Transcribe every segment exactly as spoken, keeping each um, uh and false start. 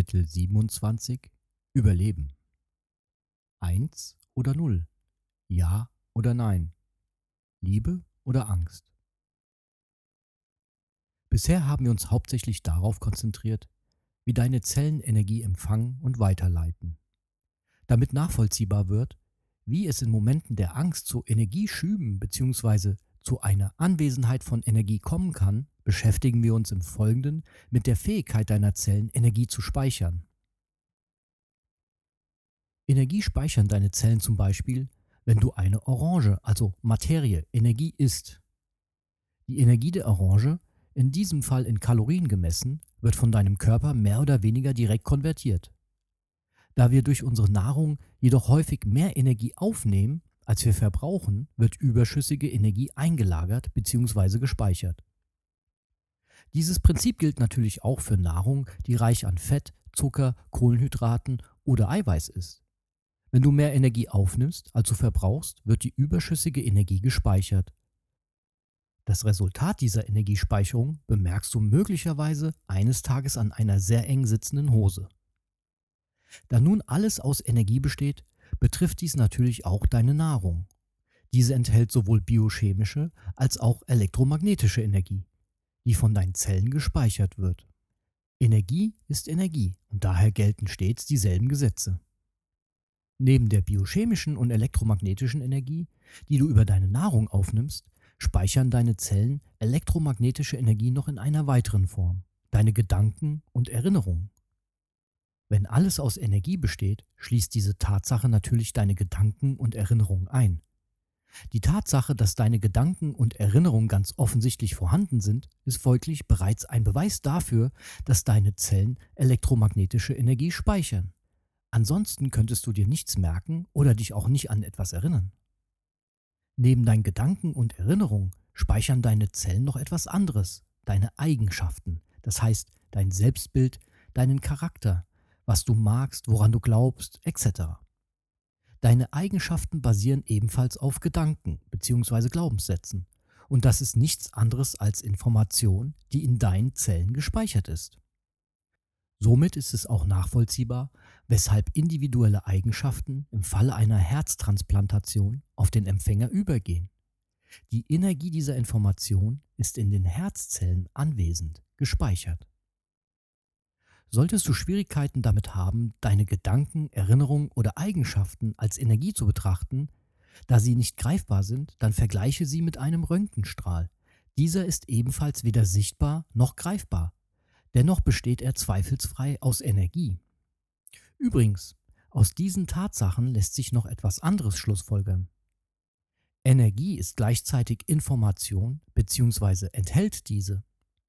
Kapitel siebenundzwanzig Überleben. Eins oder Null? Ja oder Nein? Liebe oder Angst? Bisher haben wir uns hauptsächlich darauf konzentriert, wie deine Zellen Energie empfangen und weiterleiten. Damit nachvollziehbar wird, wie es in Momenten der Angst zu Energieschüben bzw. zu einer Anwesenheit von Energie kommen kann, beschäftigen wir uns im Folgenden mit der Fähigkeit deiner Zellen, Energie zu speichern. Energie speichern deine Zellen zum Beispiel, wenn du eine Orange, also Materie, Energie isst. Die Energie der Orange, in diesem Fall in Kalorien gemessen, wird von deinem Körper mehr oder weniger direkt konvertiert. Da wir durch unsere Nahrung jedoch häufig mehr Energie aufnehmen, als wir verbrauchen, wird überschüssige Energie eingelagert bzw. gespeichert. Dieses Prinzip gilt natürlich auch für Nahrung, die reich an Fett, Zucker, Kohlenhydraten oder Eiweiß ist. Wenn du mehr Energie aufnimmst, als du verbrauchst, wird die überschüssige Energie gespeichert. Das Resultat dieser Energiespeicherung bemerkst du möglicherweise eines Tages an einer sehr eng sitzenden Hose. Da nun alles aus Energie besteht, betrifft dies natürlich auch deine Nahrung. Diese enthält sowohl biochemische als auch elektromagnetische Energie, die von deinen Zellen gespeichert wird. Energie ist Energie und daher gelten stets dieselben Gesetze. Neben der biochemischen und elektromagnetischen Energie, die du über deine Nahrung aufnimmst, speichern deine Zellen elektromagnetische Energie noch in einer weiteren Form, deine Gedanken und Erinnerungen. Wenn alles aus Energie besteht, schließt diese Tatsache natürlich deine Gedanken und Erinnerungen ein. Die Tatsache, dass deine Gedanken und Erinnerungen ganz offensichtlich vorhanden sind, ist folglich bereits ein Beweis dafür, dass deine Zellen elektromagnetische Energie speichern. Ansonsten könntest du dir nichts merken oder dich auch nicht an etwas erinnern. Neben deinen Gedanken und Erinnerungen speichern deine Zellen noch etwas anderes, deine Eigenschaften, das heißt dein Selbstbild, deinen Charakter, was du magst, woran du glaubst, et cetera. Deine Eigenschaften basieren ebenfalls auf Gedanken bzw. Glaubenssätzen und das ist nichts anderes als Information, die in deinen Zellen gespeichert ist. Somit ist es auch nachvollziehbar, weshalb individuelle Eigenschaften im Falle einer Herztransplantation auf den Empfänger übergehen. Die Energie dieser Information ist in den Herzzellen anwesend, gespeichert. Solltest du Schwierigkeiten damit haben, deine Gedanken, Erinnerungen oder Eigenschaften als Energie zu betrachten, da sie nicht greifbar sind, dann vergleiche sie mit einem Röntgenstrahl. Dieser ist ebenfalls weder sichtbar noch greifbar. Dennoch besteht er zweifelsfrei aus Energie. Übrigens, aus diesen Tatsachen lässt sich noch etwas anderes schlussfolgern. Energie ist gleichzeitig Information bzw. enthält diese.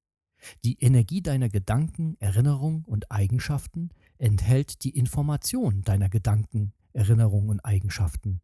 Die Energie deiner Gedanken, Erinnerungen und Eigenschaften enthält die Information deiner Gedanken, Erinnerungen und Eigenschaften.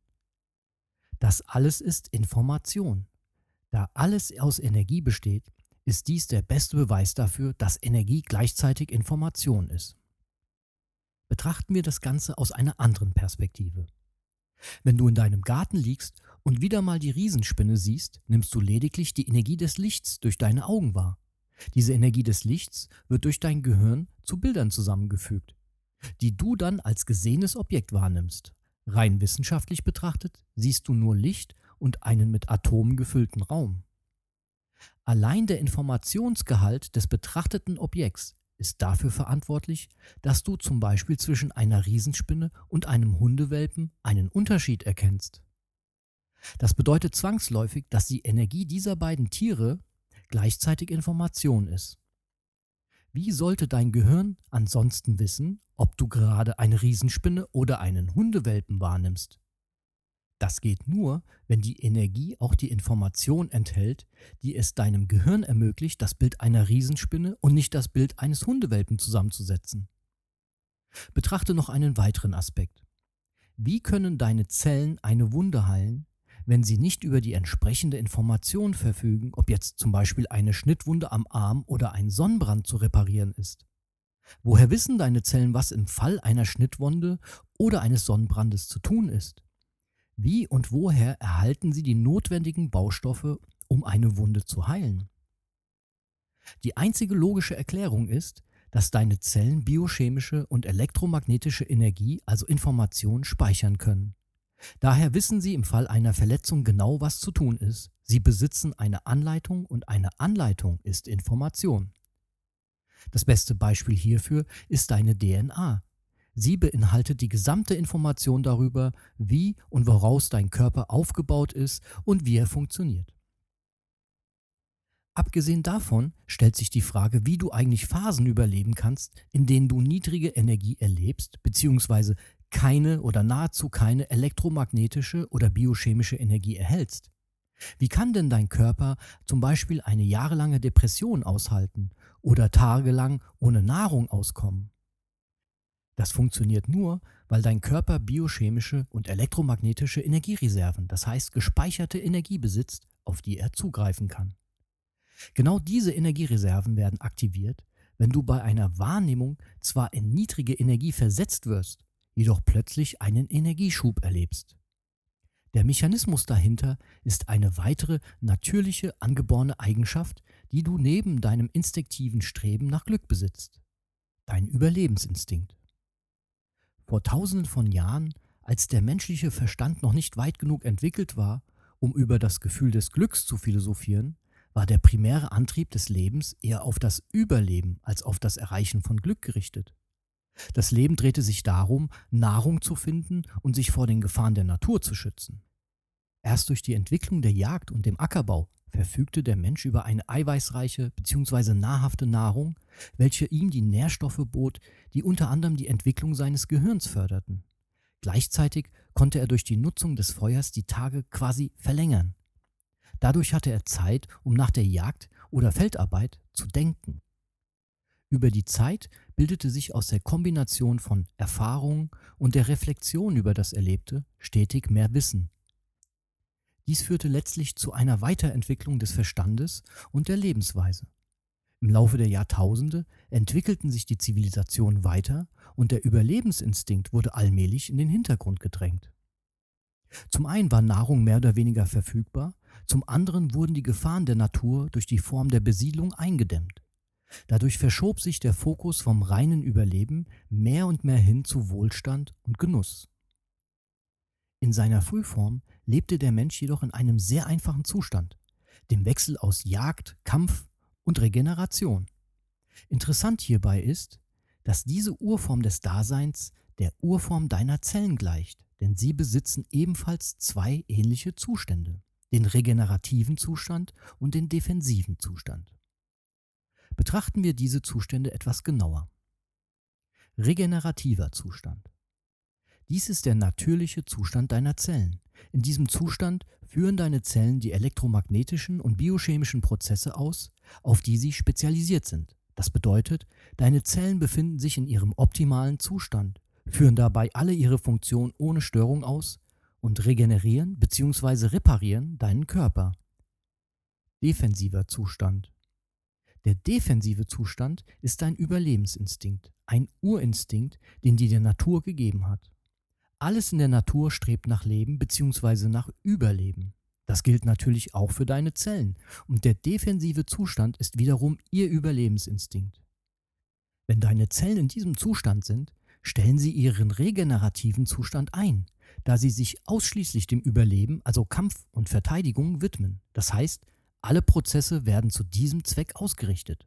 Das alles ist Information. Da alles aus Energie besteht, ist dies der beste Beweis dafür, dass Energie gleichzeitig Information ist. Betrachten wir das Ganze aus einer anderen Perspektive. Wenn du in deinem Garten liegst und wieder mal die Riesenspinne siehst, nimmst du lediglich die Energie des Lichts durch deine Augen wahr. Diese Energie des Lichts wird durch dein Gehirn zu Bildern zusammengefügt, die du dann als gesehenes Objekt wahrnimmst. Rein wissenschaftlich betrachtet siehst du nur Licht und einen mit Atomen gefüllten Raum. Allein der Informationsgehalt des betrachteten Objekts ist dafür verantwortlich, dass du zum Beispiel zwischen einer Riesenspinne und einem Hundewelpen einen Unterschied erkennst. Das bedeutet zwangsläufig, dass die Energie dieser beiden Tiere gleichzeitig Information ist. Wie sollte dein Gehirn ansonsten wissen, ob du gerade eine Riesenspinne oder einen Hundewelpen wahrnimmst? Das geht nur, wenn die Energie auch die Information enthält, die es deinem Gehirn ermöglicht, das Bild einer Riesenspinne und nicht das Bild eines Hundewelpen zusammenzusetzen. Betrachte noch einen weiteren Aspekt. Wie können deine Zellen eine Wunde heilen, wenn sie nicht über die entsprechende Information verfügen, ob jetzt zum Beispiel eine Schnittwunde am Arm oder ein Sonnenbrand zu reparieren ist? Woher wissen deine Zellen, was im Fall einer Schnittwunde oder eines Sonnenbrandes zu tun ist? Wie und woher erhalten sie die notwendigen Baustoffe, um eine Wunde zu heilen? Die einzige logische Erklärung ist, dass deine Zellen biochemische und elektromagnetische Energie, also Information, speichern können. Daher wissen sie im Fall einer Verletzung genau, was zu tun ist. Sie besitzen eine Anleitung und eine Anleitung ist Information. Das beste Beispiel hierfür ist deine D N A. Sie beinhaltet die gesamte Information darüber, wie und woraus dein Körper aufgebaut ist und wie er funktioniert. Abgesehen davon stellt sich die Frage, wie du eigentlich Phasen überleben kannst, in denen du niedrige Energie erlebst bzw. keine oder nahezu keine elektromagnetische oder biochemische Energie erhältst. Wie kann denn dein Körper zum Beispiel eine jahrelange Depression aushalten oder tagelang ohne Nahrung auskommen? Das funktioniert nur, weil dein Körper biochemische und elektromagnetische Energiereserven, das heißt gespeicherte Energie besitzt, auf die er zugreifen kann. Genau diese Energiereserven werden aktiviert, wenn du bei einer Wahrnehmung zwar in niedrige Energie versetzt wirst, jedoch plötzlich einen Energieschub erlebst. Der Mechanismus dahinter ist eine weitere natürliche angeborene Eigenschaft, die du neben deinem instinktiven Streben nach Glück besitzt: dein Überlebensinstinkt. Vor tausenden von Jahren, als der menschliche Verstand noch nicht weit genug entwickelt war, um über das Gefühl des Glücks zu philosophieren, war der primäre Antrieb des Lebens eher auf das Überleben als auf das Erreichen von Glück gerichtet. Das Leben drehte sich darum, Nahrung zu finden und sich vor den Gefahren der Natur zu schützen. Erst durch die Entwicklung der Jagd und dem Ackerbau verfügte der Mensch über eine eiweißreiche bzw. nahrhafte Nahrung, welche ihm die Nährstoffe bot, die unter anderem die Entwicklung seines Gehirns förderten. Gleichzeitig konnte er durch die Nutzung des Feuers die Tage quasi verlängern. Dadurch hatte er Zeit, um nach der Jagd oder Feldarbeit zu denken. Über die Zeit bildete sich aus der Kombination von Erfahrung und der Reflexion über das Erlebte stetig mehr Wissen. Dies führte letztlich zu einer Weiterentwicklung des Verstandes und der Lebensweise. Im Laufe der Jahrtausende entwickelten sich die Zivilisationen weiter und der Überlebensinstinkt wurde allmählich in den Hintergrund gedrängt. Zum einen war Nahrung mehr oder weniger verfügbar, zum anderen wurden die Gefahren der Natur durch die Form der Besiedlung eingedämmt. Dadurch verschob sich der Fokus vom reinen Überleben mehr und mehr hin zu Wohlstand und Genuss. In seiner Frühform lebte der Mensch jedoch in einem sehr einfachen Zustand, dem Wechsel aus Jagd, Kampf und Regeneration. Interessant hierbei ist, dass diese Urform des Daseins der Urform deiner Zellen gleicht, denn sie besitzen ebenfalls zwei ähnliche Zustände, den regenerativen Zustand und den defensiven Zustand. Betrachten wir diese Zustände etwas genauer. Regenerativer Zustand. Dies ist der natürliche Zustand deiner Zellen. In diesem Zustand führen deine Zellen die elektromagnetischen und biochemischen Prozesse aus, auf die sie spezialisiert sind. Das bedeutet, deine Zellen befinden sich in ihrem optimalen Zustand, führen dabei alle ihre Funktionen ohne Störung aus und regenerieren bzw. reparieren deinen Körper. Defensiver Zustand. Der defensive Zustand ist dein Überlebensinstinkt, ein Urinstinkt, den dir die Natur gegeben hat. Alles in der Natur strebt nach Leben bzw. nach Überleben. Das gilt natürlich auch für deine Zellen und der defensive Zustand ist wiederum ihr Überlebensinstinkt. Wenn deine Zellen in diesem Zustand sind, stellen sie ihren regenerativen Zustand ein, da sie sich ausschließlich dem Überleben, also Kampf und Verteidigung, widmen. Das heißt, alle Prozesse werden zu diesem Zweck ausgerichtet.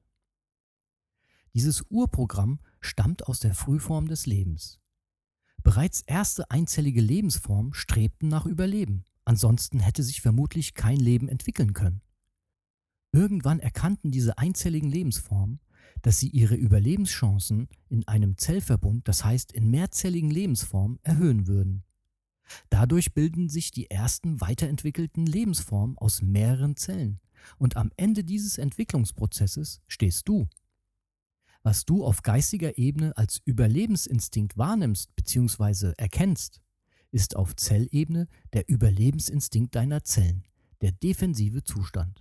Dieses Urprogramm stammt aus der Frühform des Lebens. Bereits erste einzellige Lebensformen strebten nach Überleben, ansonsten hätte sich vermutlich kein Leben entwickeln können. Irgendwann erkannten diese einzelligen Lebensformen, dass sie ihre Überlebenschancen in einem Zellverbund, das heißt in mehrzelligen Lebensformen, erhöhen würden. Dadurch bilden sich die ersten weiterentwickelten Lebensformen aus mehreren Zellen und am Ende dieses Entwicklungsprozesses stehst du. Was du auf geistiger Ebene als Überlebensinstinkt wahrnimmst bzw. erkennst, ist auf Zellebene der Überlebensinstinkt deiner Zellen, der defensive Zustand.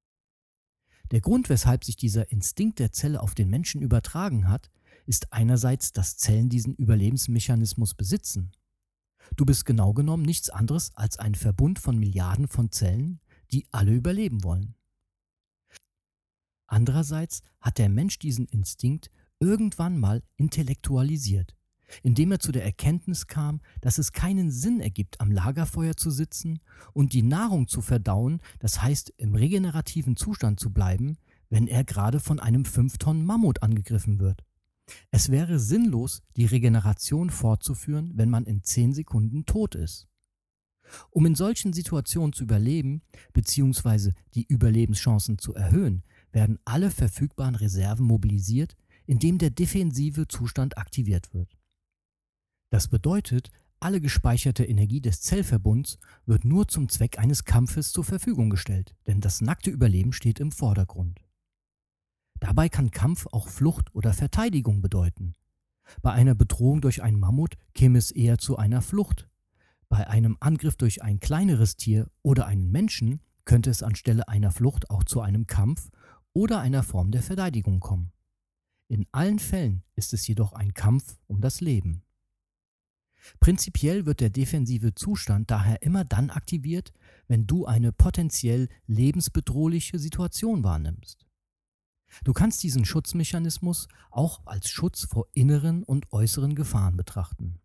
Der Grund, weshalb sich dieser Instinkt der Zelle auf den Menschen übertragen hat, ist einerseits, dass Zellen diesen Überlebensmechanismus besitzen. Du bist genau genommen nichts anderes als ein Verbund von Milliarden von Zellen, die alle überleben wollen. Andererseits hat der Mensch diesen Instinkt irgendwann mal intellektualisiert, indem er zu der Erkenntnis kam, dass es keinen Sinn ergibt, am Lagerfeuer zu sitzen und die Nahrung zu verdauen, das heißt im regenerativen Zustand zu bleiben, wenn er gerade von einem fünf Tonnen Mammut angegriffen wird. Es wäre sinnlos, die Regeneration fortzuführen, wenn man in zehn Sekunden tot ist. Um in solchen Situationen zu überleben bzw. die Überlebenschancen zu erhöhen, werden alle verfügbaren Reserven mobilisiert, indem der defensive Zustand aktiviert wird. Das bedeutet, alle gespeicherte Energie des Zellverbunds wird nur zum Zweck eines Kampfes zur Verfügung gestellt, denn das nackte Überleben steht im Vordergrund. Dabei kann Kampf auch Flucht oder Verteidigung bedeuten. Bei einer Bedrohung durch einen Mammut käme es eher zu einer Flucht. Bei einem Angriff durch ein kleineres Tier oder einen Menschen könnte es anstelle einer Flucht auch zu einem Kampf oder einer Form der Verteidigung kommen. In allen Fällen ist es jedoch ein Kampf um das Leben. Prinzipiell wird der defensive Zustand daher immer dann aktiviert, wenn du eine potenziell lebensbedrohliche Situation wahrnimmst. Du kannst diesen Schutzmechanismus auch als Schutz vor inneren und äußeren Gefahren betrachten.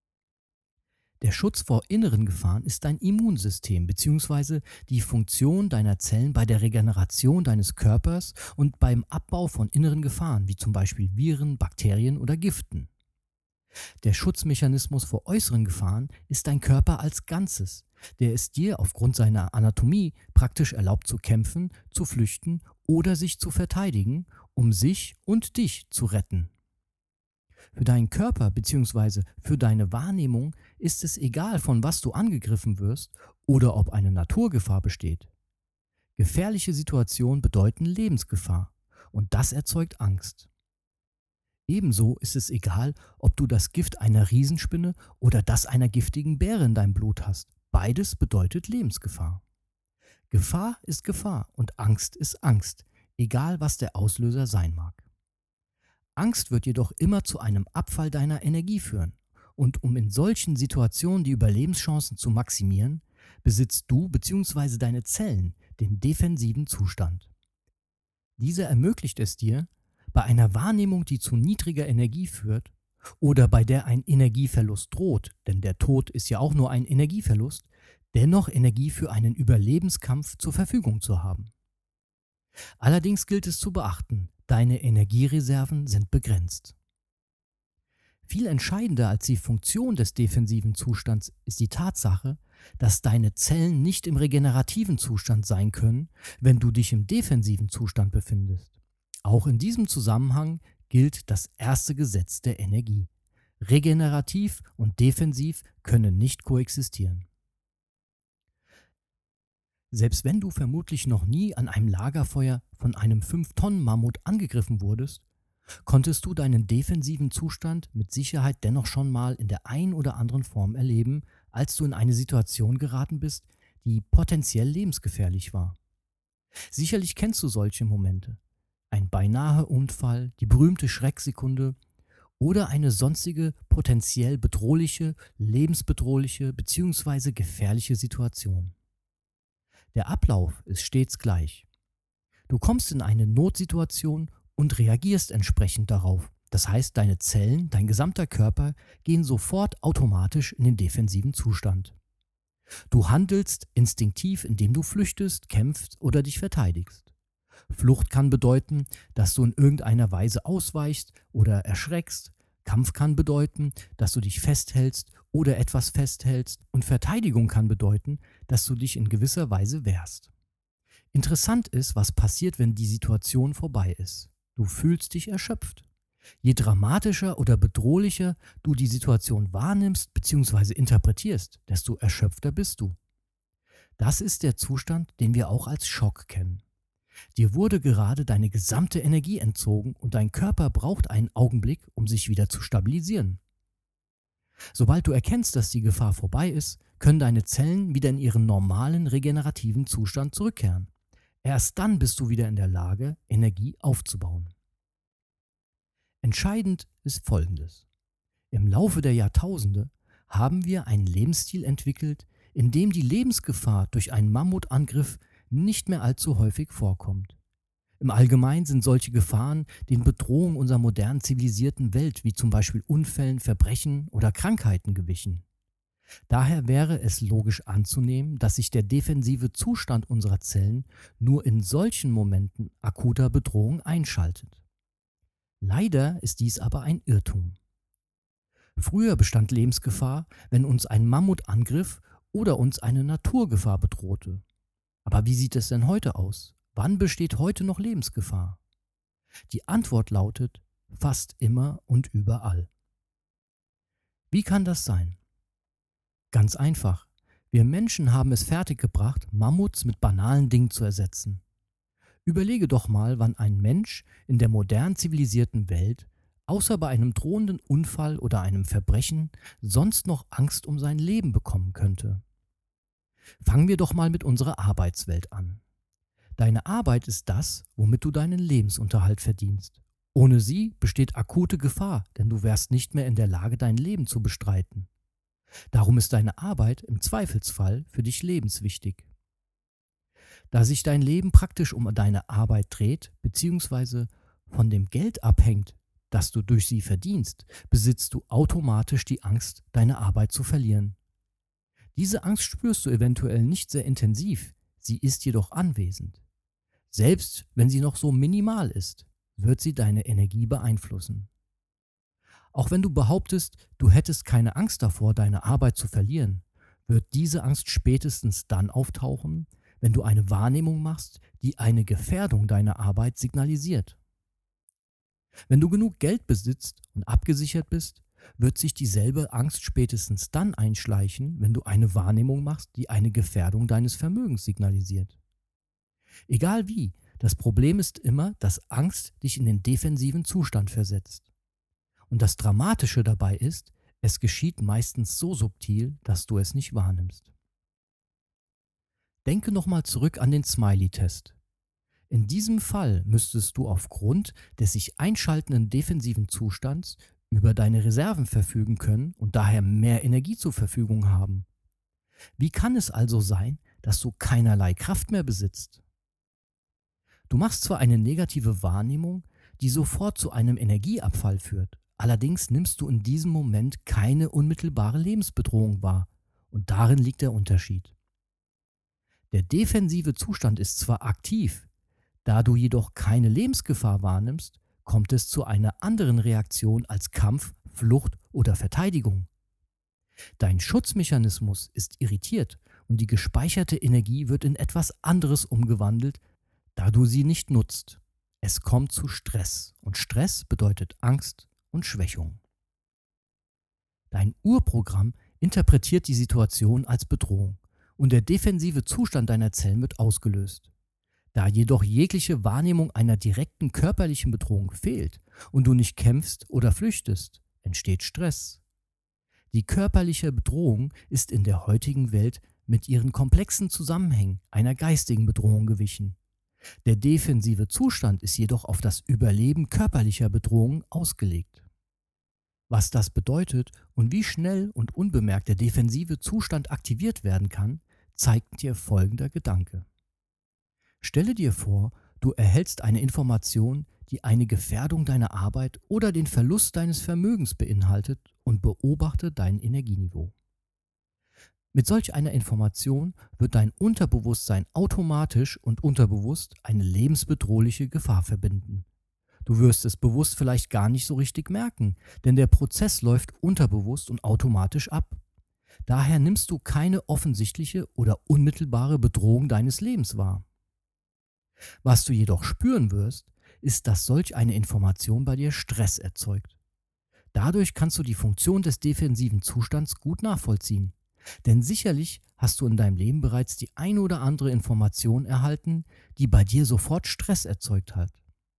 Der Schutz vor inneren Gefahren ist dein Immunsystem bzw. die Funktion deiner Zellen bei der Regeneration deines Körpers und beim Abbau von inneren Gefahren, wie zum Beispiel Viren, Bakterien oder Giften. Der Schutzmechanismus vor äußeren Gefahren ist dein Körper als Ganzes, der es dir aufgrund seiner Anatomie praktisch erlaubt zu kämpfen, zu flüchten oder sich zu verteidigen, um sich und dich zu retten. Für deinen Körper bzw. für deine Wahrnehmung ist es egal, von was du angegriffen wirst oder ob eine Naturgefahr besteht. Gefährliche Situationen bedeuten Lebensgefahr und das erzeugt Angst. Ebenso ist es egal, ob du das Gift einer Riesenspinne oder das einer giftigen Beere in deinem Blut hast. Beides bedeutet Lebensgefahr. Gefahr ist Gefahr und Angst ist Angst, egal was der Auslöser sein mag. Angst wird jedoch immer zu einem Abfall deiner Energie führen. Und um in solchen Situationen die Überlebenschancen zu maximieren, besitzt du bzw. deine Zellen den defensiven Zustand. Dieser ermöglicht es dir, bei einer Wahrnehmung, die zu niedriger Energie führt oder bei der ein Energieverlust droht, denn der Tod ist ja auch nur ein Energieverlust, dennoch Energie für einen Überlebenskampf zur Verfügung zu haben. Allerdings gilt es zu beachten, deine Energiereserven sind begrenzt. Viel entscheidender als die Funktion des defensiven Zustands ist die Tatsache, dass deine Zellen nicht im regenerativen Zustand sein können, wenn du dich im defensiven Zustand befindest. Auch in diesem Zusammenhang gilt das erste Gesetz der Energie. Regenerativ und defensiv können nicht koexistieren. Selbst wenn du vermutlich noch nie an einem Lagerfeuer von einem fünf Tonnen Mammut angegriffen wurdest, konntest du deinen defensiven Zustand mit Sicherheit dennoch schon mal in der ein oder anderen Form erleben, als du in eine Situation geraten bist, die potenziell lebensgefährlich war. Sicherlich kennst du solche Momente. Ein beinahe Unfall, die berühmte Schrecksekunde oder eine sonstige potenziell bedrohliche, lebensbedrohliche bzw. gefährliche Situation. Der Ablauf ist stets gleich. Du kommst in eine Notsituation und reagierst entsprechend darauf. Das heißt, deine Zellen, dein gesamter Körper gehen sofort automatisch in den defensiven Zustand. Du handelst instinktiv, indem du flüchtest, kämpfst oder dich verteidigst. Flucht kann bedeuten, dass du in irgendeiner Weise ausweichst oder erschreckst. Kampf kann bedeuten, dass du dich festhältst oder etwas festhältst. Und Verteidigung kann bedeuten, dass du dich in gewisser Weise wehrst. Interessant ist, was passiert, wenn die Situation vorbei ist. Du fühlst dich erschöpft. Je dramatischer oder bedrohlicher du die Situation wahrnimmst bzw. interpretierst, desto erschöpfter bist du. Das ist der Zustand, den wir auch als Schock kennen. Dir wurde gerade deine gesamte Energie entzogen und dein Körper braucht einen Augenblick, um sich wieder zu stabilisieren. Sobald du erkennst, dass die Gefahr vorbei ist, können deine Zellen wieder in ihren normalen regenerativen Zustand zurückkehren. Erst dann bist du wieder in der Lage, Energie aufzubauen. Entscheidend ist Folgendes. Im Laufe der Jahrtausende haben wir einen Lebensstil entwickelt, in dem die Lebensgefahr durch einen Mammutangriff nicht mehr allzu häufig vorkommt. Im Allgemeinen sind solche Gefahren den Bedrohungen unserer modernen zivilisierten Welt, wie zum Beispiel Unfällen, Verbrechen oder Krankheiten, gewichen. Daher wäre es logisch anzunehmen, dass sich der defensive Zustand unserer Zellen nur in solchen Momenten akuter Bedrohung einschaltet. Leider ist dies aber ein Irrtum. Früher bestand Lebensgefahr, wenn uns ein Mammut angriff oder uns eine Naturgefahr bedrohte. Aber wie sieht es denn heute aus? Wann besteht heute noch Lebensgefahr? Die Antwort lautet: fast immer und überall. Wie kann das sein? Ganz einfach. Wir Menschen haben es fertiggebracht, Mammuts mit banalen Dingen zu ersetzen. Überlege doch mal, wann ein Mensch in der modern zivilisierten Welt, außer bei einem drohenden Unfall oder einem Verbrechen, sonst noch Angst um sein Leben bekommen könnte. Fangen wir doch mal mit unserer Arbeitswelt an. Deine Arbeit ist das, womit du deinen Lebensunterhalt verdienst. Ohne sie besteht akute Gefahr, denn du wärst nicht mehr in der Lage, dein Leben zu bestreiten. Darum ist deine Arbeit im Zweifelsfall für dich lebenswichtig. Da sich dein Leben praktisch um deine Arbeit dreht, beziehungsweise von dem Geld abhängt, das du durch sie verdienst, besitzt du automatisch die Angst, deine Arbeit zu verlieren. Diese Angst spürst du eventuell nicht sehr intensiv, sie ist jedoch anwesend. Selbst wenn sie noch so minimal ist, wird sie deine Energie beeinflussen. Auch wenn du behauptest, du hättest keine Angst davor, deine Arbeit zu verlieren, wird diese Angst spätestens dann auftauchen, wenn du eine Wahrnehmung machst, die eine Gefährdung deiner Arbeit signalisiert. Wenn du genug Geld besitzt und abgesichert bist, wird sich dieselbe Angst spätestens dann einschleichen, wenn du eine Wahrnehmung machst, die eine Gefährdung deines Vermögens signalisiert. Egal wie, das Problem ist immer, dass Angst dich in den defensiven Zustand versetzt. Und das Dramatische dabei ist, es geschieht meistens so subtil, dass du es nicht wahrnimmst. Denke nochmal zurück an den Smiley-Test. In diesem Fall müsstest du aufgrund des sich einschaltenden defensiven Zustands über deine Reserven verfügen können und daher mehr Energie zur Verfügung haben. Wie kann es also sein, dass du keinerlei Kraft mehr besitzt? Du machst zwar eine negative Wahrnehmung, die sofort zu einem Energieabfall führt, allerdings nimmst du in diesem Moment keine unmittelbare Lebensbedrohung wahr, und darin liegt der Unterschied. Der defensive Zustand ist zwar aktiv, da du jedoch keine Lebensgefahr wahrnimmst, kommt es zu einer anderen Reaktion als Kampf, Flucht oder Verteidigung. Dein Schutzmechanismus ist irritiert und die gespeicherte Energie wird in etwas anderes umgewandelt, da du sie nicht nutzt. Es kommt zu Stress und Stress bedeutet Angst und Schwächung. Dein Urprogramm interpretiert die Situation als Bedrohung und der defensive Zustand deiner Zellen wird ausgelöst. Da jedoch jegliche Wahrnehmung einer direkten körperlichen Bedrohung fehlt und du nicht kämpfst oder flüchtest, entsteht Stress. Die körperliche Bedrohung ist in der heutigen Welt mit ihren komplexen Zusammenhängen einer geistigen Bedrohung gewichen. Der defensive Zustand ist jedoch auf das Überleben körperlicher Bedrohungen ausgelegt. Was das bedeutet und wie schnell und unbemerkt der defensive Zustand aktiviert werden kann, zeigt dir folgender Gedanke. Stelle dir vor, du erhältst eine Information, die eine Gefährdung deiner Arbeit oder den Verlust deines Vermögens beinhaltet und beobachte dein Energieniveau. Mit solch einer Information wird dein Unterbewusstsein automatisch und unterbewusst eine lebensbedrohliche Gefahr verbinden. Du wirst es bewusst vielleicht gar nicht so richtig merken, denn der Prozess läuft unterbewusst und automatisch ab. Daher nimmst du keine offensichtliche oder unmittelbare Bedrohung deines Lebens wahr. Was du jedoch spüren wirst, ist, dass solch eine Information bei dir Stress erzeugt. Dadurch kannst du die Funktion des defensiven Zustands gut nachvollziehen. Denn sicherlich hast du in deinem Leben bereits die eine oder andere Information erhalten, die bei dir sofort Stress erzeugt hat.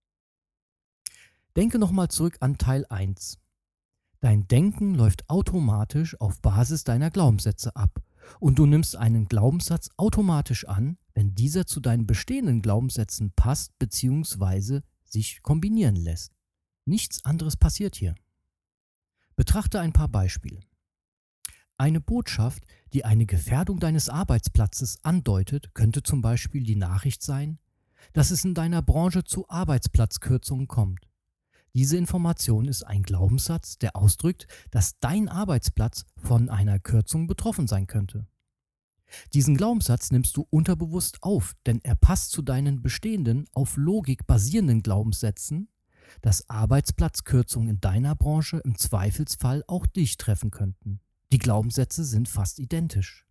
Denke nochmal zurück an Teil eins. Dein Denken läuft automatisch auf Basis deiner Glaubenssätze ab und du nimmst einen Glaubenssatz automatisch an, wenn dieser zu deinen bestehenden Glaubenssätzen passt bzw. sich kombinieren lässt. Nichts anderes passiert hier. Betrachte ein paar Beispiele. Eine Botschaft, die eine Gefährdung deines Arbeitsplatzes andeutet, könnte zum Beispiel die Nachricht sein: dass es in deiner Branche zu Arbeitsplatzkürzungen kommt. Diese Information ist ein Glaubenssatz, der ausdrückt, dass dein Arbeitsplatz von einer Kürzung betroffen sein könnte. Diesen Glaubenssatz nimmst du unterbewusst auf, denn er passt zu deinen bestehenden, auf Logik basierenden Glaubenssätzen, dass Arbeitsplatzkürzungen in deiner Branche im Zweifelsfall auch dich treffen könnten. Die Glaubenssätze sind fast identisch.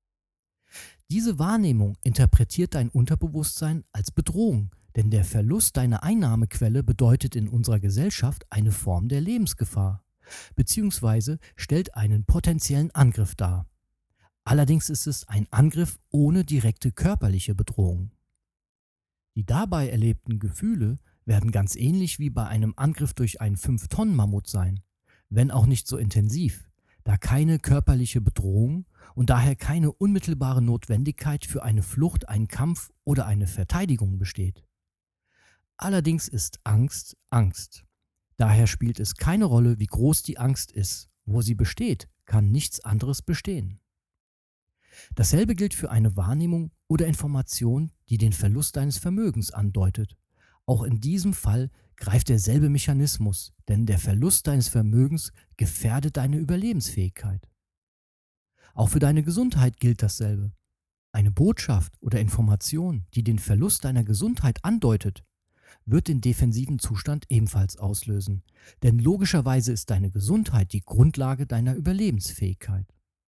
Diese Wahrnehmung interpretiert dein Unterbewusstsein als Bedrohung, denn der Verlust deiner Einnahmequelle bedeutet in unserer Gesellschaft eine Form der Lebensgefahr, beziehungsweise stellt einen potenziellen Angriff dar. Allerdings ist es ein Angriff ohne direkte körperliche Bedrohung. Die dabei erlebten Gefühle werden ganz ähnlich wie bei einem Angriff durch einen fünf Tonnen Mammut sein, wenn auch nicht so intensiv, da keine körperliche Bedrohung und daher keine unmittelbare Notwendigkeit für eine Flucht, einen Kampf oder eine Verteidigung besteht. Allerdings ist Angst Angst. Daher spielt es keine Rolle, wie groß die Angst ist. Wo sie besteht, kann nichts anderes bestehen. Dasselbe gilt für eine Wahrnehmung oder Information, die den Verlust deines Vermögens andeutet. Auch in diesem Fall greift derselbe Mechanismus, denn der Verlust deines Vermögens gefährdet deine Überlebensfähigkeit. Auch für deine Gesundheit gilt dasselbe. Eine Botschaft oder Information, die den Verlust deiner Gesundheit andeutet, wird den defensiven Zustand ebenfalls auslösen, denn logischerweise ist deine Gesundheit die Grundlage deiner Überlebensfähigkeit.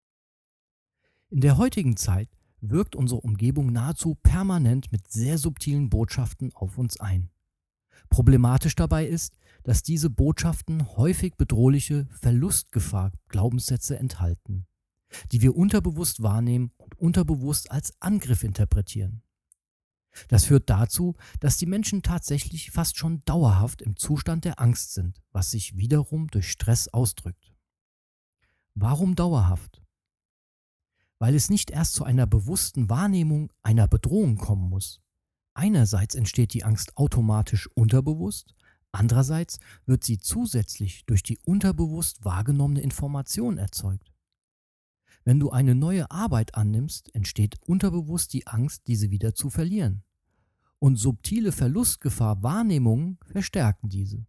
In der heutigen Zeit wirkt unsere Umgebung nahezu permanent mit sehr subtilen Botschaften auf uns ein. Problematisch dabei ist, dass diese Botschaften häufig bedrohliche Verlustgefahr-Glaubenssätze enthalten, die wir unterbewusst wahrnehmen und unterbewusst als Angriff interpretieren. Das führt dazu, dass die Menschen tatsächlich fast schon dauerhaft im Zustand der Angst sind, was sich wiederum durch Stress ausdrückt. Warum dauerhaft? Weil es nicht erst zu einer bewussten Wahrnehmung einer Bedrohung kommen muss. Einerseits entsteht die Angst automatisch unterbewusst, andererseits wird sie zusätzlich durch die unterbewusst wahrgenommene Information erzeugt. Wenn du eine neue Arbeit annimmst, entsteht unterbewusst die Angst, diese wieder zu verlieren. Und subtile Verlustgefahr-Wahrnehmungen verstärken diese.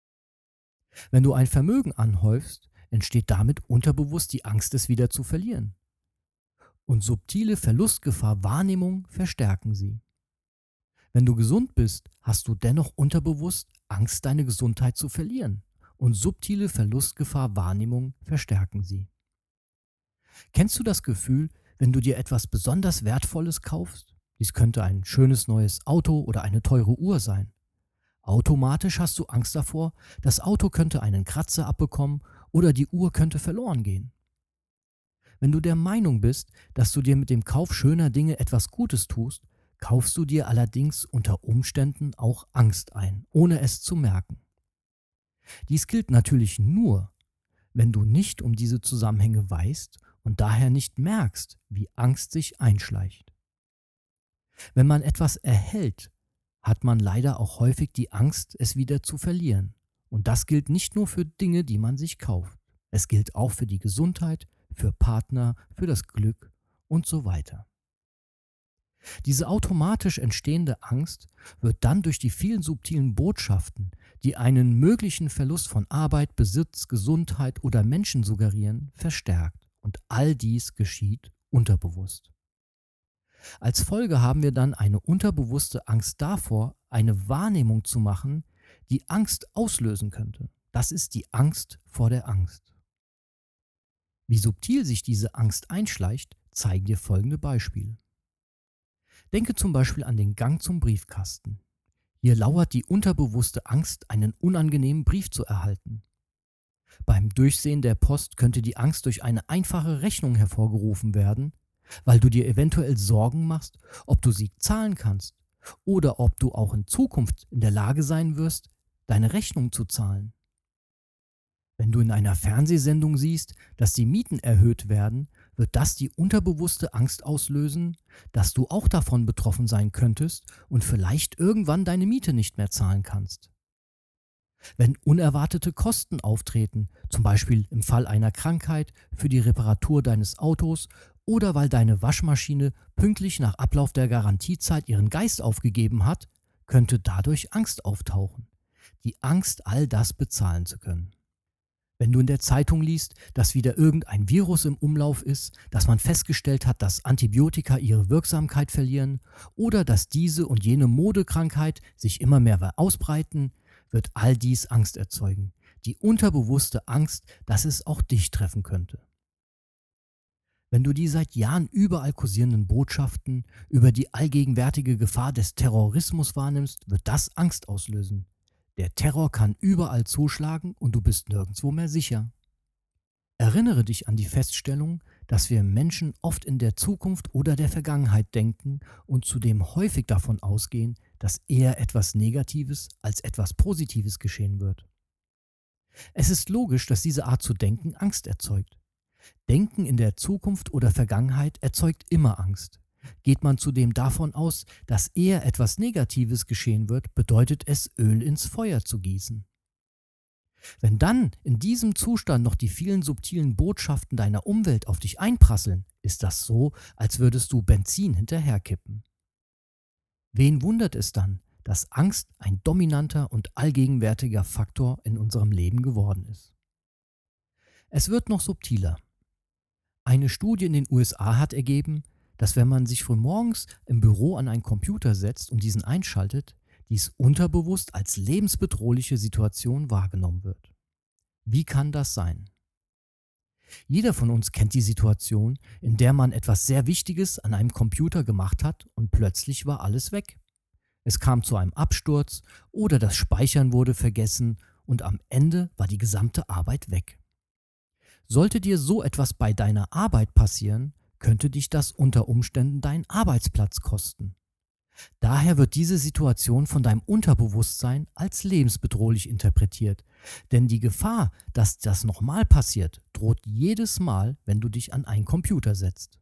Wenn du ein Vermögen anhäufst, entsteht damit unterbewusst die Angst, es wieder zu verlieren. Und subtile Verlustgefahr-Wahrnehmungen verstärken sie. Wenn du gesund bist, hast du dennoch unterbewusst Angst, deine Gesundheit zu verlieren. Und subtile Verlustgefahr-Wahrnehmungen verstärken sie. Kennst du das Gefühl, wenn du dir etwas besonders Wertvolles kaufst? Dies könnte ein schönes neues Auto oder eine teure Uhr sein. Automatisch hast du Angst davor, das Auto könnte einen Kratzer abbekommen oder die Uhr könnte verloren gehen. Wenn du der Meinung bist, dass du dir mit dem Kauf schöner Dinge etwas Gutes tust, kaufst du dir allerdings unter Umständen auch Angst ein, ohne es zu merken. Dies gilt natürlich nur, wenn du nicht um diese Zusammenhänge weißt und daher nicht merkst, wie Angst sich einschleicht. Wenn man etwas erhält, hat man leider auch häufig die Angst, es wieder zu verlieren. Und das gilt nicht nur für Dinge, die man sich kauft. Es gilt auch für die Gesundheit, für Partner, für das Glück und so weiter. Diese automatisch entstehende Angst wird dann durch die vielen subtilen Botschaften, die einen möglichen Verlust von Arbeit, Besitz, Gesundheit oder Menschen suggerieren, verstärkt. Und all dies geschieht unterbewusst. Als Folge haben wir dann eine unterbewusste Angst davor, eine Wahrnehmung zu machen, die Angst auslösen könnte. Das ist die Angst vor der Angst. Wie subtil sich diese Angst einschleicht, zeigen dir folgende Beispiele. Denke zum Beispiel an den Gang zum Briefkasten. Hier lauert die unterbewusste Angst, einen unangenehmen Brief zu erhalten. Beim Durchsehen der Post könnte die Angst durch eine einfache Rechnung hervorgerufen werden, weil du dir eventuell Sorgen machst, ob du sie zahlen kannst oder ob du auch in Zukunft in der Lage sein wirst, deine Rechnung zu zahlen. Wenn du in einer Fernsehsendung siehst, dass die Mieten erhöht werden, wird das die unterbewusste Angst auslösen, dass du auch davon betroffen sein könntest und vielleicht irgendwann deine Miete nicht mehr zahlen kannst. Wenn unerwartete Kosten auftreten, zum Beispiel im Fall einer Krankheit, für die Reparatur deines Autos oder weil deine Waschmaschine pünktlich nach Ablauf der Garantiezeit ihren Geist aufgegeben hat, könnte dadurch Angst auftauchen. Die Angst, all das bezahlen zu können. Wenn du in der Zeitung liest, dass wieder irgendein Virus im Umlauf ist, dass man festgestellt hat, dass Antibiotika ihre Wirksamkeit verlieren oder dass diese und jene Modekrankheit sich immer mehr ausbreiten, wird all dies Angst erzeugen. Die unterbewusste Angst, dass es auch dich treffen könnte. Wenn du die seit Jahren überall kursierenden Botschaften über die allgegenwärtige Gefahr des Terrorismus wahrnimmst, wird das Angst auslösen. Der Terror kann überall zuschlagen und du bist nirgendwo mehr sicher. Erinnere dich an die Feststellung, dass wir Menschen oft in der Zukunft oder der Vergangenheit denken und zudem häufig davon ausgehen, dass eher etwas Negatives als etwas Positives geschehen wird. Es ist logisch, dass diese Art zu denken Angst erzeugt. Denken in der Zukunft oder Vergangenheit erzeugt immer Angst. Geht man zudem davon aus, dass eher etwas Negatives geschehen wird, bedeutet es, Öl ins Feuer zu gießen. Wenn dann in diesem Zustand noch die vielen subtilen Botschaften deiner Umwelt auf dich einprasseln, ist das so, als würdest du Benzin hinterherkippen. Wen wundert es dann, dass Angst ein dominanter und allgegenwärtiger Faktor in unserem Leben geworden ist? Es wird noch subtiler. Eine Studie in den U S A hat ergeben, dass wenn man sich frühmorgens im Büro an einen Computer setzt und diesen einschaltet, dies unterbewusst als lebensbedrohliche Situation wahrgenommen wird. Wie kann das sein? Jeder von uns kennt die Situation, in der man etwas sehr Wichtiges an einem Computer gemacht hat und plötzlich war alles weg. Es kam zu einem Absturz oder das Speichern wurde vergessen und am Ende war die gesamte Arbeit weg. Sollte dir so etwas bei deiner Arbeit passieren, könnte dich das unter Umständen deinen Arbeitsplatz kosten. Daher wird diese Situation von deinem Unterbewusstsein als lebensbedrohlich interpretiert. Denn die Gefahr, dass das nochmal passiert, droht jedes Mal, wenn du dich an einen Computer setzt.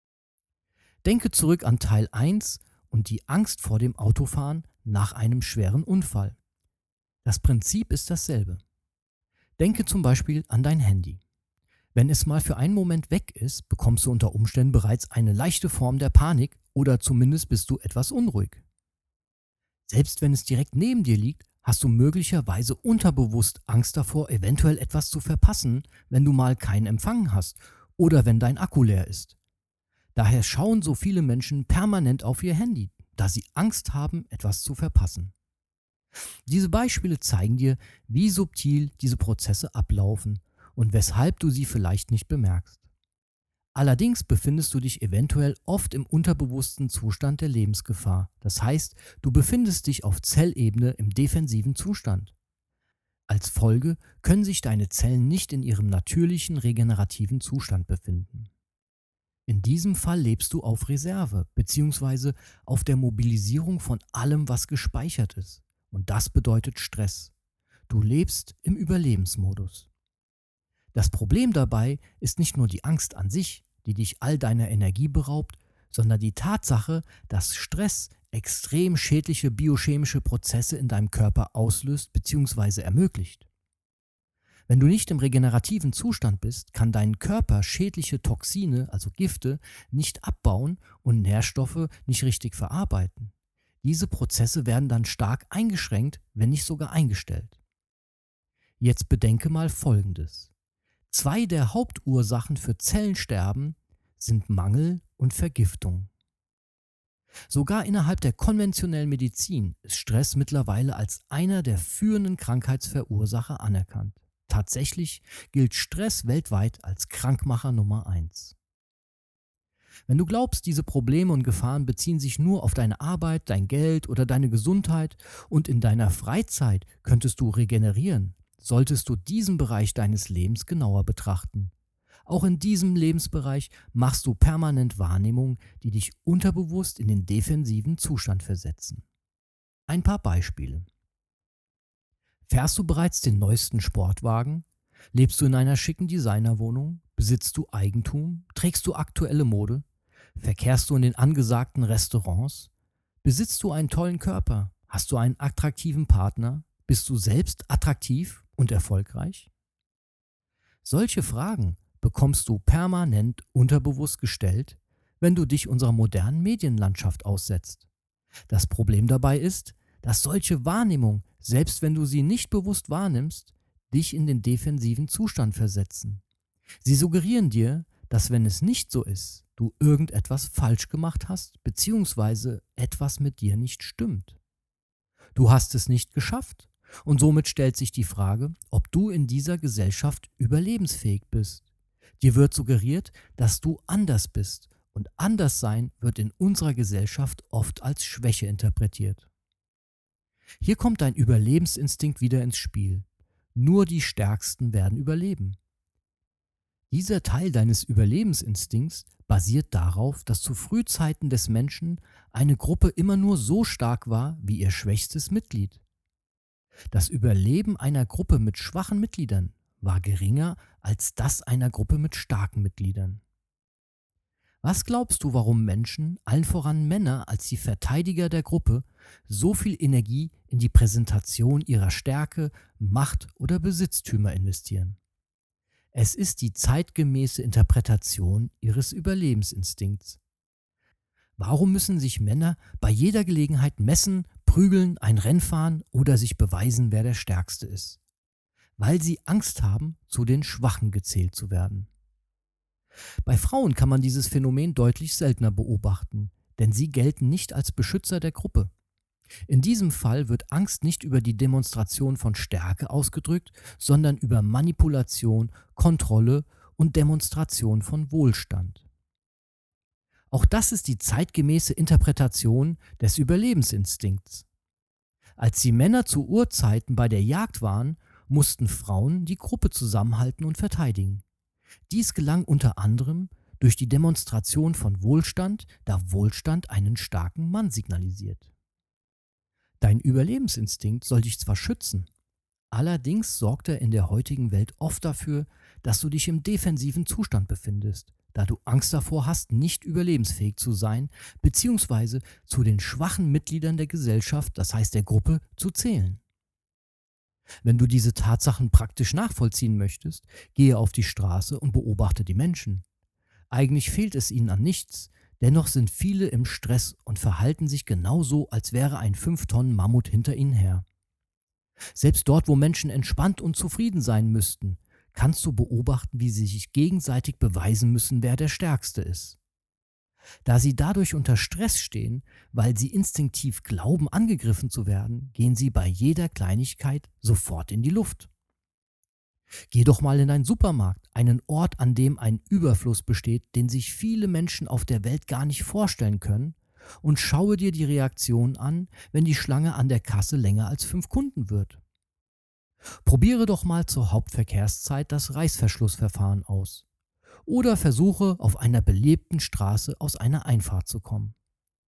Denke zurück an Teil eins und die Angst vor dem Autofahren nach einem schweren Unfall. Das Prinzip ist dasselbe. Denke zum Beispiel an dein Handy. Wenn es mal für einen Moment weg ist, bekommst du unter Umständen bereits eine leichte Form der Panik oder zumindest bist du etwas unruhig. Selbst wenn es direkt neben dir liegt, hast du möglicherweise unterbewusst Angst davor, eventuell etwas zu verpassen, wenn du mal keinen Empfang hast oder wenn dein Akku leer ist. Daher schauen so viele Menschen permanent auf ihr Handy, da sie Angst haben, etwas zu verpassen. Diese Beispiele zeigen dir, wie subtil diese Prozesse ablaufen und weshalb du sie vielleicht nicht bemerkst. Allerdings befindest du dich eventuell oft im unterbewussten Zustand der Lebensgefahr. Das heißt, du befindest dich auf Zellebene im defensiven Zustand. Als Folge können sich deine Zellen nicht in ihrem natürlichen regenerativen Zustand befinden. In diesem Fall lebst du auf Reserve bzw. auf der Mobilisierung von allem, was gespeichert ist. Und das bedeutet Stress. Du lebst im Überlebensmodus. Das Problem dabei ist nicht nur die Angst an sich, die dich all deiner Energie beraubt, sondern die Tatsache, dass Stress extrem schädliche biochemische Prozesse in deinem Körper auslöst bzw. ermöglicht. Wenn du nicht im regenerativen Zustand bist, kann dein Körper schädliche Toxine, also Gifte, nicht abbauen und Nährstoffe nicht richtig verarbeiten. Diese Prozesse werden dann stark eingeschränkt, wenn nicht sogar eingestellt. Jetzt bedenke mal Folgendes. Zwei der Hauptursachen für Zellensterben sind Mangel und Vergiftung. Sogar innerhalb der konventionellen Medizin ist Stress mittlerweile als einer der führenden Krankheitsverursacher anerkannt. Tatsächlich gilt Stress weltweit als Krankmacher Nummer eins. Wenn du glaubst, diese Probleme und Gefahren beziehen sich nur auf deine Arbeit, dein Geld oder deine Gesundheit und in deiner Freizeit könntest du regenerieren, solltest du diesen Bereich deines Lebens genauer betrachten. Auch in diesem Lebensbereich machst du permanent Wahrnehmungen, die dich unterbewusst in den defensiven Zustand versetzen. Ein paar Beispiele. Fährst du bereits den neuesten Sportwagen? Lebst du in einer schicken Designerwohnung? Besitzt du Eigentum? Trägst du aktuelle Mode? Verkehrst du in den angesagten Restaurants? Besitzt du einen tollen Körper? Hast du einen attraktiven Partner? Bist du selbst attraktiv und erfolgreich? Solche Fragen bekommst du permanent unterbewusst gestellt, wenn du dich unserer modernen Medienlandschaft aussetzt. Das Problem dabei ist, dass solche Wahrnehmungen, selbst wenn du sie nicht bewusst wahrnimmst, dich in den defensiven Zustand versetzen. Sie suggerieren dir, dass wenn es nicht so ist, du irgendetwas falsch gemacht hast, beziehungsweise etwas mit dir nicht stimmt. Du hast es nicht geschafft und somit stellt sich die Frage, ob du in dieser Gesellschaft überlebensfähig bist. Dir wird suggeriert, dass du anders bist und Anderssein wird in unserer Gesellschaft oft als Schwäche interpretiert. Hier kommt dein Überlebensinstinkt wieder ins Spiel. Nur die Stärksten werden überleben. Dieser Teil deines Überlebensinstinkts basiert darauf, dass zu Frühzeiten des Menschen eine Gruppe immer nur so stark war wie ihr schwächstes Mitglied. Das Überleben einer Gruppe mit schwachen Mitgliedern war geringer als das einer Gruppe mit starken Mitgliedern. Was glaubst du, warum Menschen, allen voran Männer als die Verteidiger der Gruppe, so viel Energie in die Präsentation ihrer Stärke, Macht oder Besitztümer investieren? Es ist die zeitgemäße Interpretation ihres Überlebensinstinkts. Warum müssen sich Männer bei jeder Gelegenheit messen, prügeln, ein Rennen fahren oder sich beweisen, wer der Stärkste ist? Weil sie Angst haben, zu den Schwachen gezählt zu werden. Bei Frauen kann man dieses Phänomen deutlich seltener beobachten, denn sie gelten nicht als Beschützer der Gruppe. In diesem Fall wird Angst nicht über die Demonstration von Stärke ausgedrückt, sondern über Manipulation, Kontrolle und Demonstration von Wohlstand. Auch das ist die zeitgemäße Interpretation des Überlebensinstinkts. Als die Männer zu Urzeiten bei der Jagd waren, mussten Frauen die Gruppe zusammenhalten und verteidigen. Dies gelang unter anderem durch die Demonstration von Wohlstand, da Wohlstand einen starken Mann signalisiert. Dein Überlebensinstinkt soll dich zwar schützen, allerdings sorgt er in der heutigen Welt oft dafür, dass du dich im defensiven Zustand befindest, da du Angst davor hast, nicht überlebensfähig zu sein, beziehungsweise zu den schwachen Mitgliedern der Gesellschaft, das heißt der Gruppe, zu zählen. Wenn du diese Tatsachen praktisch nachvollziehen möchtest, gehe auf die Straße und beobachte die Menschen. Eigentlich fehlt es ihnen an nichts, dennoch sind viele im Stress und verhalten sich genauso, als wäre ein fünf Tonnen Mammut hinter ihnen her. Selbst dort, wo Menschen entspannt und zufrieden sein müssten, kannst du beobachten, wie sie sich gegenseitig beweisen müssen, wer der Stärkste ist. Da sie dadurch unter Stress stehen, weil sie instinktiv glauben, angegriffen zu werden, gehen sie bei jeder Kleinigkeit sofort in die Luft. Geh doch mal in einen Supermarkt, einen Ort, an dem ein Überfluss besteht, den sich viele Menschen auf der Welt gar nicht vorstellen können, und schaue dir die Reaktion an, wenn die Schlange an der Kasse länger als fünf Kunden wird. Probiere doch mal zur Hauptverkehrszeit das Reißverschlussverfahren aus. Oder versuche, auf einer belebten Straße aus einer Einfahrt zu kommen.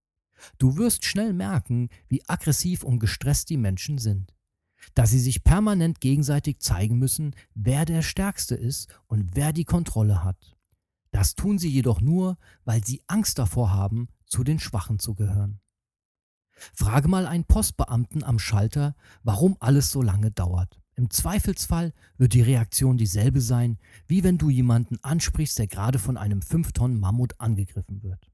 Du wirst schnell merken, wie aggressiv und gestresst die Menschen sind, da sie sich permanent gegenseitig zeigen müssen, wer der Stärkste ist und wer die Kontrolle hat. Das tun sie jedoch nur, weil sie Angst davor haben, zu den Schwachen zu gehören. Frage mal einen Postbeamten am Schalter, warum alles so lange dauert. Im Zweifelsfall wird die Reaktion dieselbe sein, wie wenn du jemanden ansprichst, der gerade von einem fünf Tonnen Mammut angegriffen wird.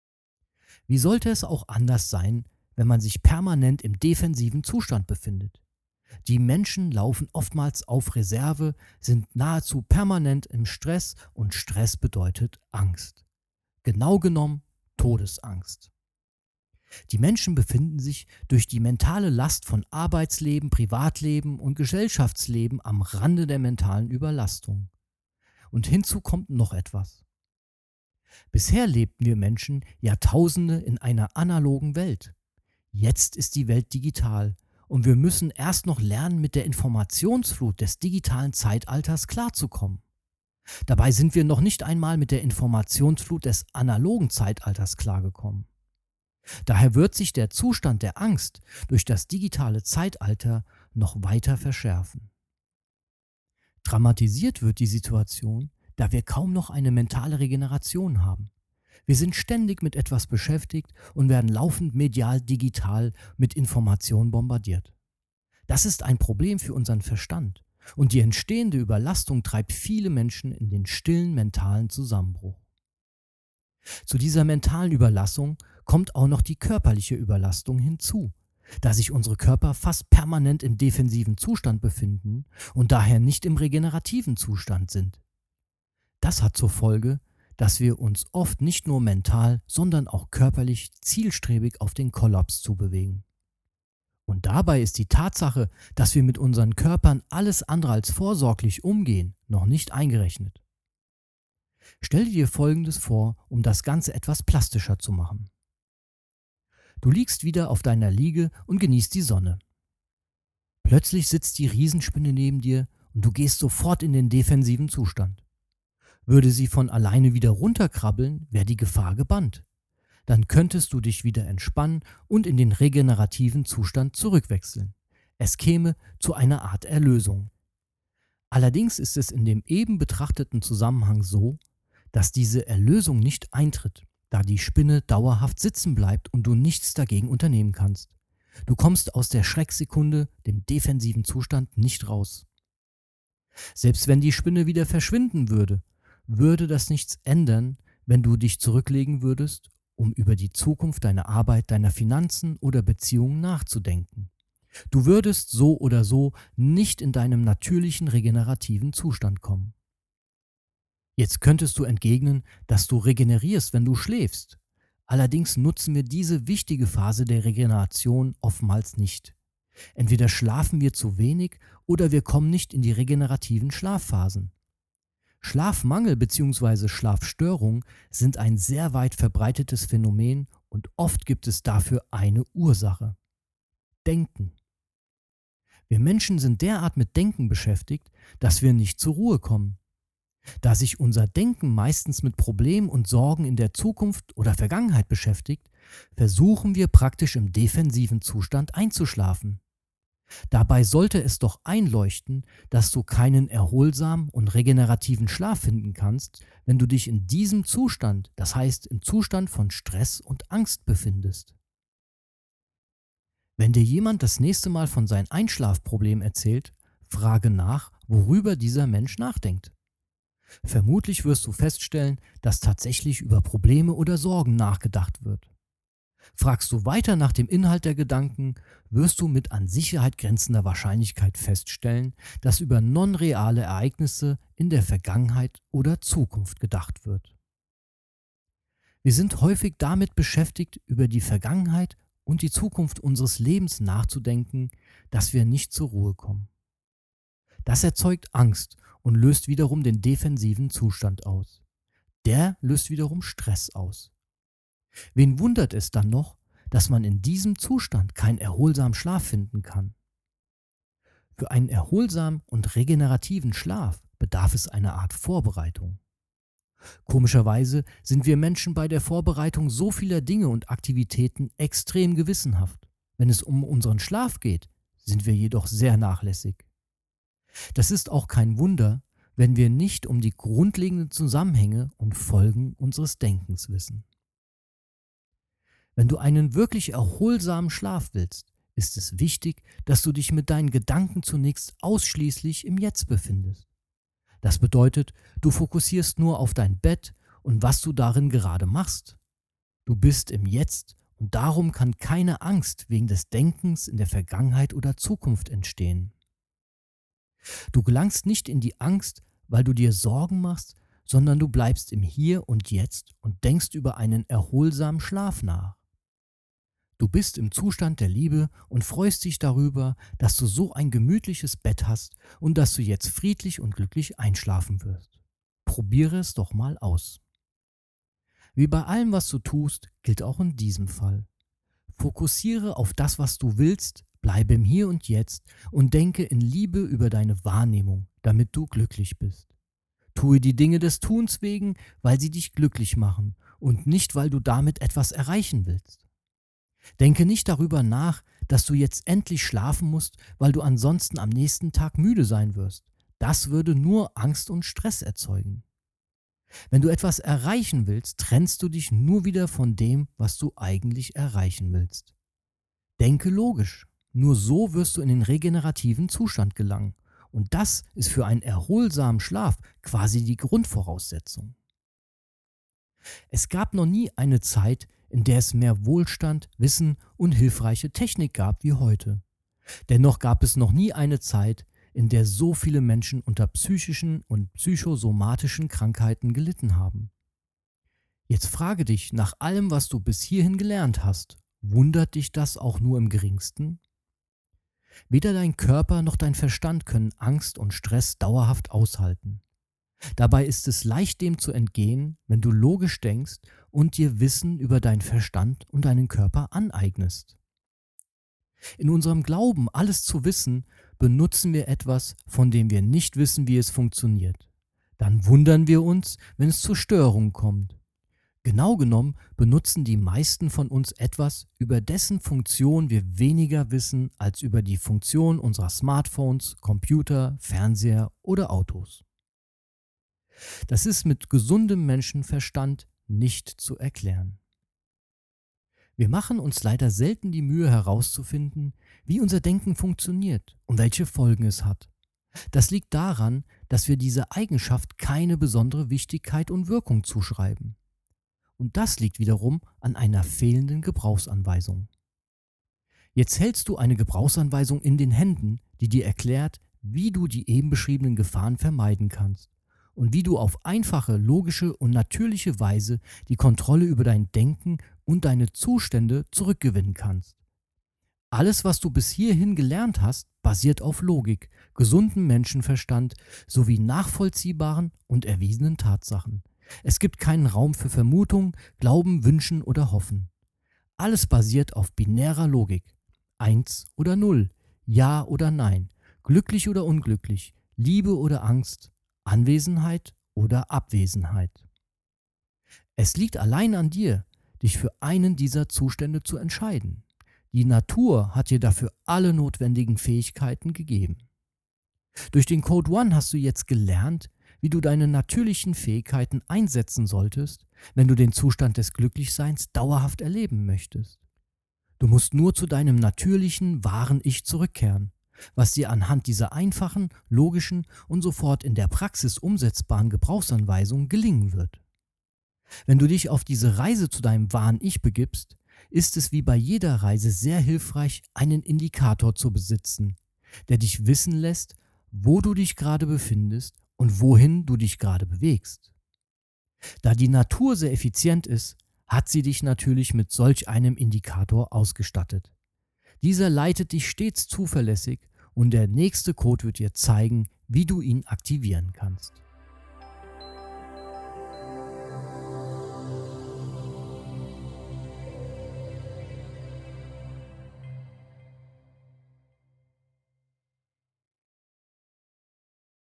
Wie sollte es auch anders sein, wenn man sich permanent im defensiven Zustand befindet? Die Menschen laufen oftmals auf Reserve, sind nahezu permanent im Stress und Stress bedeutet Angst. Genau genommen Todesangst. Die Menschen befinden sich durch die mentale Last von Arbeitsleben, Privatleben und Gesellschaftsleben am Rande der mentalen Überlastung. Und hinzu kommt noch etwas. Bisher lebten wir Menschen Jahrtausende in einer analogen Welt. Jetzt ist die Welt digital und wir müssen erst noch lernen, mit der Informationsflut des digitalen Zeitalters klarzukommen. Dabei sind wir noch nicht einmal mit der Informationsflut des analogen Zeitalters klargekommen. Daher wird sich der Zustand der Angst durch das digitale Zeitalter noch weiter verschärfen. Dramatisiert wird die Situation, da wir kaum noch eine mentale Regeneration haben. Wir sind ständig mit etwas beschäftigt und werden laufend medial digital mit Informationen bombardiert. Das ist ein Problem für unseren Verstand Und die entstehende Überlastung treibt viele Menschen in den stillen mentalen Zusammenbruch. Zu dieser mentalen Überlastung kommt auch noch die körperliche Überlastung hinzu, da sich unsere Körper fast permanent im defensiven Zustand befinden und daher nicht im regenerativen Zustand sind. Das hat zur Folge, dass wir uns oft nicht nur mental, sondern auch körperlich zielstrebig auf den Kollaps zubewegen. Und dabei ist die Tatsache, dass wir mit unseren Körpern alles andere als vorsorglich umgehen, noch nicht eingerechnet. Stell dir Folgendes vor, um das Ganze etwas plastischer zu machen. Du liegst wieder auf deiner Liege und genießt die Sonne. Plötzlich sitzt die Riesenspinne neben dir und du gehst sofort in den defensiven Zustand. Würde sie von alleine wieder runterkrabbeln, wäre die Gefahr gebannt. Dann könntest du dich wieder entspannen und in den regenerativen Zustand zurückwechseln. Es käme zu einer Art Erlösung. Allerdings ist es in dem eben betrachteten Zusammenhang so, dass diese Erlösung nicht eintritt, da die Spinne dauerhaft sitzen bleibt und du nichts dagegen unternehmen kannst. Du kommst aus der Schrecksekunde, dem defensiven Zustand, nicht raus. Selbst wenn die Spinne wieder verschwinden würde, würde das nichts ändern, wenn du dich zurücklegen würdest, um über die Zukunft deiner Arbeit, deiner Finanzen oder Beziehungen nachzudenken. Du würdest so oder so nicht in deinem natürlichen regenerativen Zustand kommen. Jetzt könntest du entgegnen, dass du regenerierst, wenn du schläfst. Allerdings nutzen wir diese wichtige Phase der Regeneration oftmals nicht. Entweder schlafen wir zu wenig oder wir kommen nicht in die regenerativen Schlafphasen. Schlafmangel bzw. Schlafstörung sind ein sehr weit verbreitetes Phänomen und oft gibt es dafür eine Ursache: Denken. Wir Menschen sind derart mit Denken beschäftigt, dass wir nicht zur Ruhe kommen. Da sich unser Denken meistens mit Problemen und Sorgen in der Zukunft oder Vergangenheit beschäftigt, versuchen wir praktisch im defensiven Zustand einzuschlafen. Dabei sollte es doch einleuchten, dass du keinen erholsamen und regenerativen Schlaf finden kannst, wenn du dich in diesem Zustand, das heißt im Zustand von Stress und Angst befindest. Wenn dir jemand das nächste Mal von seinem Einschlafproblem erzählt, frage nach, worüber dieser Mensch nachdenkt. Vermutlich wirst du feststellen, dass tatsächlich über Probleme oder Sorgen nachgedacht wird. Fragst du weiter nach dem Inhalt der Gedanken, wirst du mit an Sicherheit grenzender Wahrscheinlichkeit feststellen, dass über non-reale Ereignisse in der Vergangenheit oder Zukunft gedacht wird. Wir sind häufig damit beschäftigt, über die Vergangenheit und die Zukunft unseres Lebens nachzudenken, dass wir nicht zur Ruhe kommen. Das erzeugt Angst und löst wiederum den defensiven Zustand aus. Der löst wiederum Stress aus. Wen wundert es dann noch, dass man in diesem Zustand keinen erholsamen Schlaf finden kann? Für einen erholsamen und regenerativen Schlaf bedarf es einer Art Vorbereitung. Komischerweise sind wir Menschen bei der Vorbereitung so vieler Dinge und Aktivitäten extrem gewissenhaft. Wenn es um unseren Schlaf geht, sind wir jedoch sehr nachlässig. Das ist auch kein Wunder, wenn wir nicht um die grundlegenden Zusammenhänge und Folgen unseres Denkens wissen. Wenn du einen wirklich erholsamen Schlaf willst, ist es wichtig, dass du dich mit deinen Gedanken zunächst ausschließlich im Jetzt befindest. Das bedeutet, du fokussierst nur auf dein Bett und was du darin gerade machst. Du bist im Jetzt und darum kann keine Angst wegen des Denkens in der Vergangenheit oder Zukunft entstehen. Du gelangst nicht in die Angst, weil du dir Sorgen machst, sondern du bleibst im Hier und Jetzt und denkst über einen erholsamen Schlaf nach. Du bist im Zustand der Liebe und freust dich darüber, dass du so ein gemütliches Bett hast und dass du jetzt friedlich und glücklich einschlafen wirst. Probiere es doch mal aus. Wie bei allem, was du tust, gilt auch in diesem Fall. Fokussiere auf das, was du willst, bleibe im Hier und Jetzt und denke in Liebe über deine Wahrnehmung, damit du glücklich bist. Tue die Dinge des Tuns wegen, weil sie dich glücklich machen und nicht, weil du damit etwas erreichen willst. Denke nicht darüber nach, dass du jetzt endlich schlafen musst, weil du ansonsten am nächsten Tag müde sein wirst. Das würde nur Angst und Stress erzeugen. Wenn du etwas erreichen willst, trennst du dich nur wieder von dem, was du eigentlich erreichen willst. Denke logisch. Nur so wirst du in den regenerativen Zustand gelangen Und das ist für einen erholsamen Schlaf quasi die Grundvoraussetzung. Es gab noch nie eine Zeit, in der es mehr Wohlstand, Wissen und hilfreiche Technik gab wie heute. Dennoch gab es noch nie eine Zeit, in der so viele Menschen unter psychischen und psychosomatischen Krankheiten gelitten haben. Jetzt frage dich, nach allem, was du bis hierhin gelernt hast, wundert dich das auch nur im geringsten? Weder dein Körper noch dein Verstand können Angst und Stress dauerhaft aushalten. Dabei ist es leicht, dem zu entgehen, wenn du logisch denkst und dir Wissen über deinen Verstand und deinen Körper aneignest. In unserem Glauben, alles zu wissen, benutzen wir etwas, von dem wir nicht wissen, wie es funktioniert. Dann wundern wir uns, wenn es zu Störungen kommt. Genau genommen benutzen die meisten von uns etwas, über dessen Funktion wir weniger wissen als über die Funktion unserer Smartphones, Computer, Fernseher oder Autos. Das ist mit gesundem Menschenverstand nicht zu erklären. Wir machen uns leider selten die Mühe herauszufinden, wie unser Denken funktioniert und welche Folgen es hat. Das liegt daran, dass wir dieser Eigenschaft keine besondere Wichtigkeit und Wirkung zuschreiben. Und das liegt wiederum an einer fehlenden Gebrauchsanweisung. Jetzt hältst du eine Gebrauchsanweisung in den Händen, die dir erklärt, wie du die eben beschriebenen Gefahren vermeiden kannst und wie du auf einfache, logische und natürliche Weise die Kontrolle über dein Denken und deine Zustände zurückgewinnen kannst. Alles, was du bis hierhin gelernt hast, basiert auf Logik, gesundem Menschenverstand sowie nachvollziehbaren und erwiesenen Tatsachen. Es gibt keinen Raum für Vermutung, Glauben, Wünschen oder Hoffen. Alles basiert auf binärer Logik. Eins oder Null, Ja oder Nein, glücklich oder unglücklich, Liebe oder Angst, Anwesenheit oder Abwesenheit. Es liegt allein an dir, dich für einen dieser Zustände zu entscheiden. Die Natur hat dir dafür alle notwendigen Fähigkeiten gegeben. Durch den Code One hast du jetzt gelernt, wie du deine natürlichen Fähigkeiten einsetzen solltest, wenn du den Zustand des Glücklichseins dauerhaft erleben möchtest. Du musst nur zu deinem natürlichen, wahren Ich zurückkehren, was dir anhand dieser einfachen, logischen und sofort in der Praxis umsetzbaren Gebrauchsanweisung gelingen wird. Wenn du dich auf diese Reise zu deinem wahren Ich begibst, ist es wie bei jeder Reise sehr hilfreich, einen Indikator zu besitzen, der dich wissen lässt, wo du dich gerade befindest und wohin du dich gerade bewegst. Da die Natur sehr effizient ist, hat sie dich natürlich mit solch einem Indikator ausgestattet. Dieser leitet dich stets zuverlässig und der nächste Code wird dir zeigen, wie du ihn aktivieren kannst.